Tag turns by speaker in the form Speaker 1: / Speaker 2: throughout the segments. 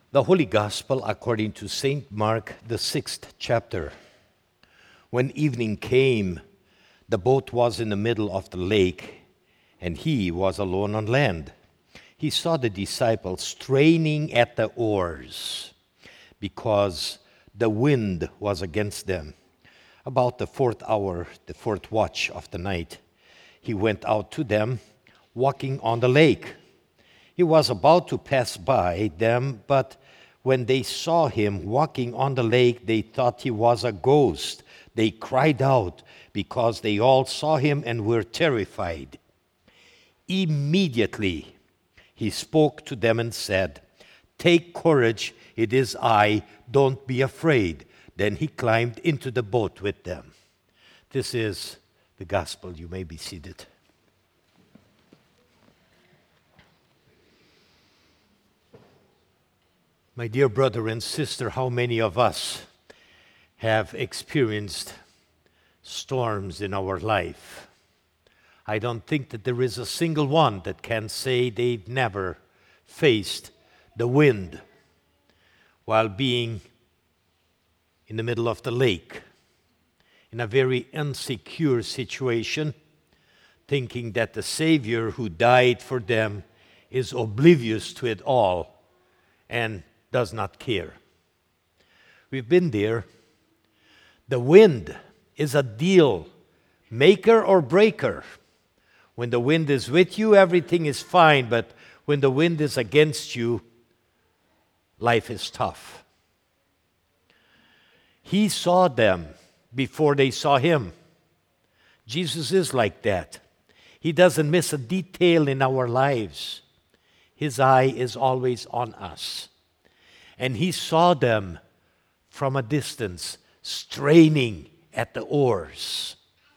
Speaker 1: The Holy Gospel according to St. Mark, the 6th chapter. When evening came, the boat was in the middle of the lake, and he was alone on land. He saw the disciples straining at the oars because the wind was against them. About the fourth hour, the fourth watch of the night, he went out to them, walking on the lake. He was about to pass by them, but when they saw him walking on the lake, they thought he was a ghost. They cried out because they all saw him and were terrified. Immediately he spoke to them and said, "Take courage, it is I, don't be afraid." Then he climbed into the boat with them. This is the gospel. You may be seated. My dear brother and sister, how many of us have experienced storms in our life? I don't think that there is a single one that can say they've never faced the wind while being in the middle of the lake, in a very insecure situation, thinking that the Savior who died for them is oblivious to it all and does not care. We've been there. The wind is a deal maker or breaker. When the wind is with you, everything is fine, but when the wind is against you, life is tough. He saw them before they saw him. Jesus is like that. He doesn't miss a detail in our lives. His eye is always on us. And he saw them from a distance, straining at the oars.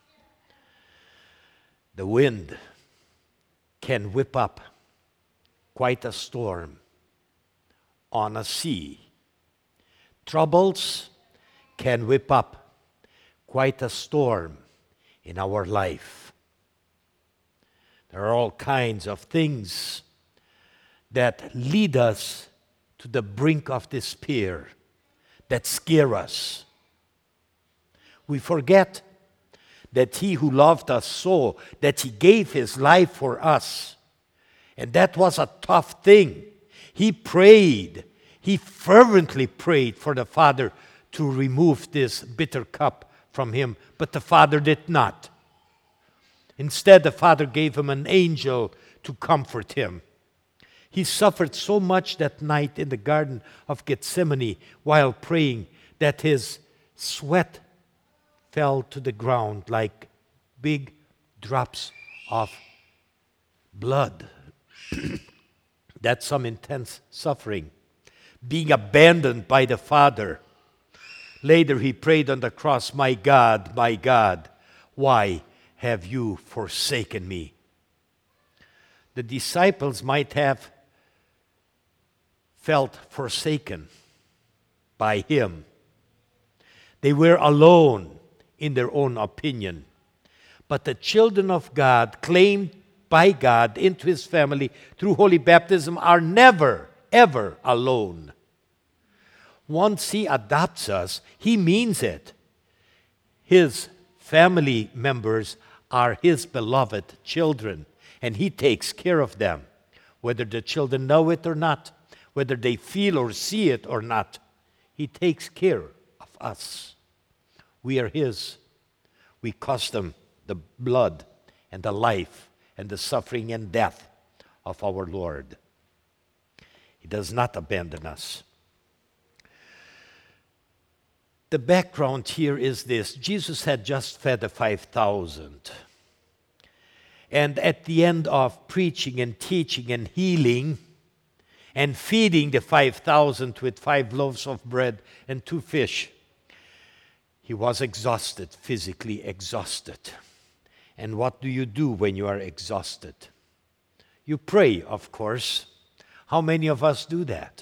Speaker 1: The wind can whip up quite a storm on a sea. Troubles can whip up quite a storm in our life. There are all kinds of things that lead us to the brink of despair, that scare us. We forget that he who loved us so, that he gave his life for us. And that was a tough thing. He prayed, he fervently prayed for the Father to remove this bitter cup from him, but the Father did not. Instead, the Father gave him an angel to comfort him. He suffered so much that night in the Garden of Gethsemane while praying that his sweat fell to the ground like big drops of blood. That's some intense suffering. Being abandoned by the Father. Later he prayed on the cross, my God, why have you forsaken me?" The disciples might have felt forsaken by him. They were alone in their own opinion. But the children of God, claimed by God into his family through holy baptism, are never, ever alone. Once he adopts us, he means it. His family members are his beloved children, and he takes care of them, whether the children know it or not, whether they feel or see it or not. He takes care of us. We are his. We cost him the blood and the life and the suffering and death of our Lord. He does not abandon us. The background here is this. Jesus had just fed the 5,000. And at the end of preaching and teaching and healing and feeding the 5,000 with 5 loaves of bread and 2 fish, he was exhausted, physically exhausted. And what do you do when you are exhausted? You pray, of course. How many of us do that?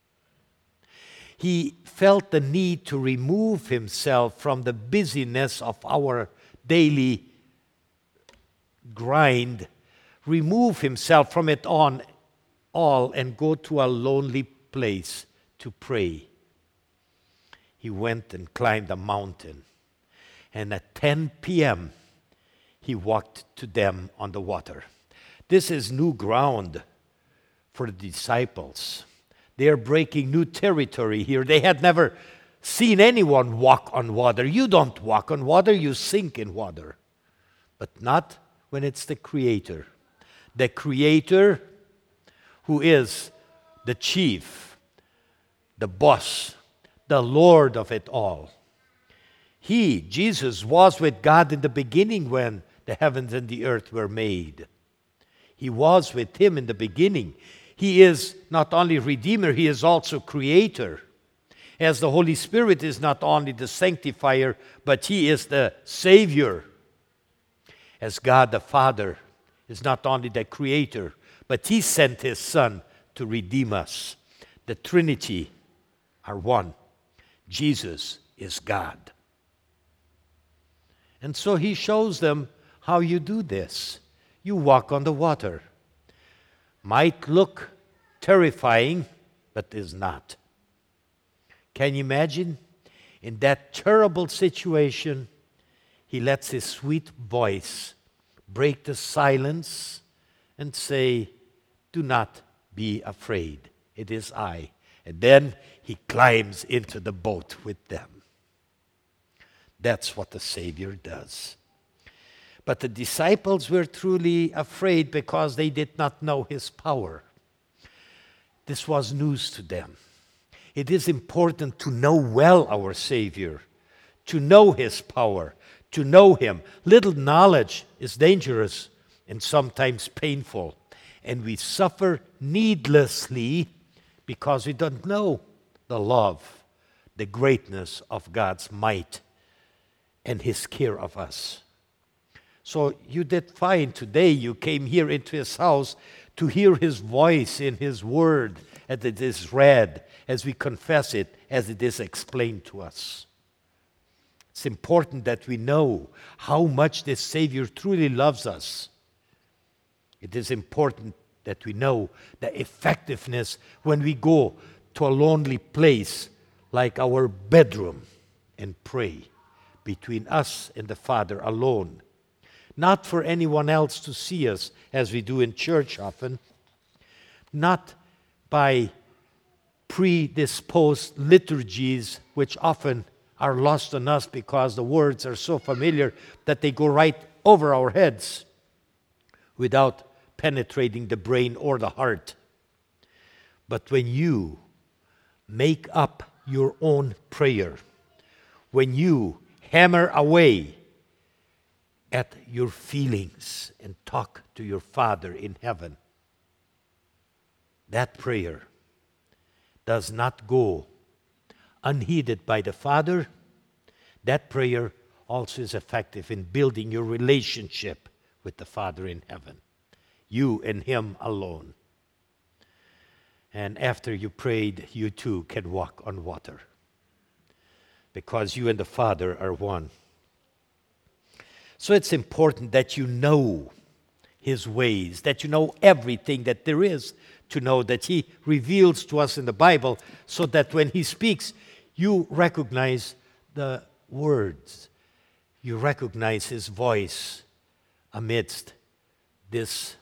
Speaker 1: He felt the need to remove himself from the busyness of our daily grind, remove himself from it all and go to a lonely place to pray, he went and climbed a mountain. And at 10 p.m., he walked to them on the water. This is new ground for the disciples. They are breaking new territory here. They had never seen anyone walk on water. You don't walk on water, you sink in water. But not when it's the Creator. The Creator who is the chief, the boss, the Lord of it all. He, Jesus, was with God in the beginning when the heavens and the earth were made. He was with Him in the beginning. He is not only Redeemer, He is also Creator. As the Holy Spirit is not only the Sanctifier, but He is the Savior. As God the Father is not only the Creator, but He sent His Son to redeem us. The Trinity are one. Jesus is God. And so He shows them how you do this. You walk on the water. Might look terrifying, but is not. Can you imagine? In that terrible situation, He lets His sweet voice break the silence and say, "Do not be afraid. It is I." And then He climbs into the boat with them. That's what the Savior does. But the disciples were truly afraid because they did not know His power. This was news to them. It is important to know well our Savior, to know His power, to know Him. Little knowledge is dangerous and sometimes painful, and we suffer needlessly because we don't know the love, the greatness of God's might and His care of us. So you did fine today. You came here into His house to hear His voice in His Word as it is read, as we confess it, as it is explained to us. It's important that we know how much this Savior truly loves us. It is important that we know the effectiveness when we go to a lonely place like our bedroom and pray between us and the Father alone. Not for anyone else to see us as we do in church often. Not by predisposed liturgies which often are lost on us because the words are so familiar that they go right over our heads without penetrating the brain or the heart. But when you make up your own prayer, when you hammer away at your feelings and talk to your Father in heaven, that prayer does not go unheeded by the Father. That prayer also is effective in building your relationship with the Father in heaven. You and Him alone. And after you prayed, you too can walk on water, because you and the Father are one. So it's important that you know His ways, that you know everything that there is to know, that He reveals to us in the Bible, so that when He speaks, you recognize the words. You recognize His voice amidst this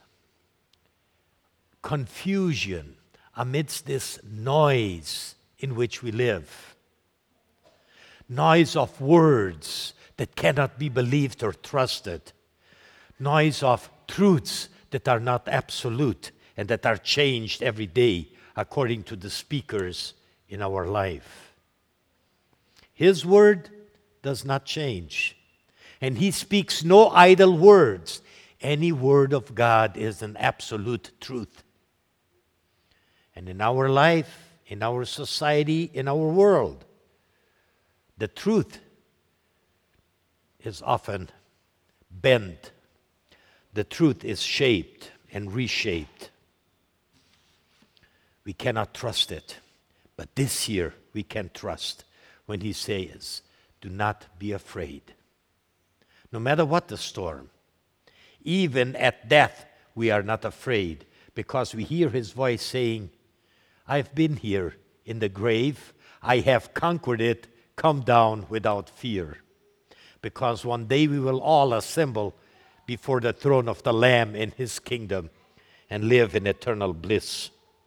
Speaker 1: confusion, amidst this noise in which we live. Noise of words that cannot be believed or trusted. Noise of truths that are not absolute and that are changed every day according to the speakers in our life. His word does not change, and He speaks no idle words. Any word of God is an absolute truth. And in our life, in our society, in our world, the truth is often bent. The truth is shaped and reshaped. We cannot trust it. But this here we can trust when He says, "Do not be afraid." No matter what the storm, even at death, we are not afraid, because we hear His voice saying, "I've been here in the grave, I have conquered it. Come down without fear. Because one day we will all assemble before the throne of the Lamb in His kingdom and live in eternal bliss.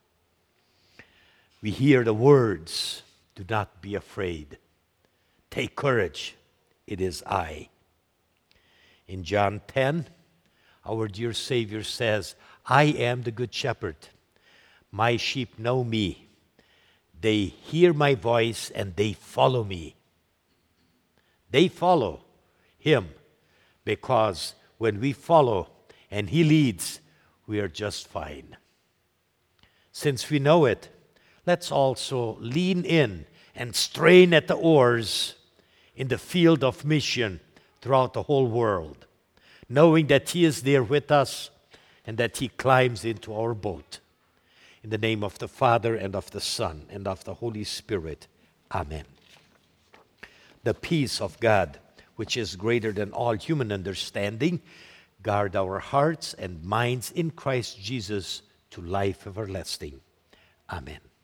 Speaker 1: We hear the words, do not be afraid. Take courage, it is I. In John 10, our dear Savior says, I am the good shepherd. My sheep know me. They hear my voice and they follow me. They follow Him because when we follow and He leads, we are just fine. Since we know it, let's also lean in and strain at the oars in the field of mission throughout the whole world, knowing that He is there with us and that He climbs into our boat. In the name of the Father, and of the Son, and of the Holy Spirit. Amen. The peace of God, which is greater than all human understanding, guard our hearts and minds in Christ Jesus to life everlasting. Amen.